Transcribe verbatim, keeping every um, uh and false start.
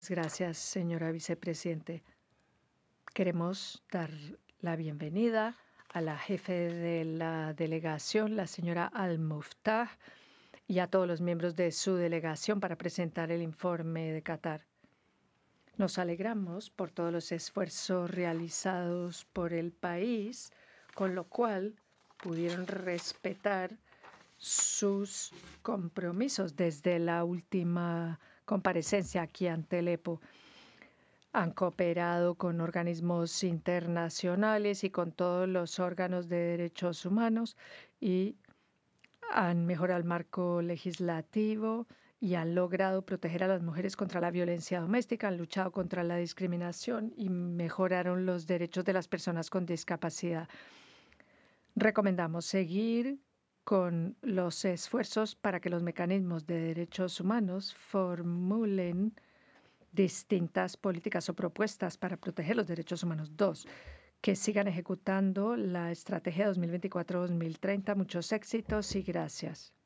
Gracias, señora vicepresidente. Queremos dar la bienvenida a la jefe de la delegación, la señora Al-Muftah, y a todos los miembros de su delegación para presentar el informe de Qatar. Nos alegramos por todos los esfuerzos realizados por el país, con lo cual pudieron respetar sus compromisos desde la última comparecencia aquí ante el E P O. Han cooperado con organismos internacionales y con todos los órganos de derechos humanos y han mejorado el marco legislativo y han logrado proteger a las mujeres contra la violencia doméstica, han luchado contra la discriminación y mejoraron los derechos de las personas con discapacidad. Recomendamos seguir con los esfuerzos para que los mecanismos de derechos humanos formulen distintas políticas o propuestas para proteger los derechos humanos. Dos, que sigan ejecutando la estrategia dos mil veinticuatro a dos mil treinta. Muchos éxitos y gracias.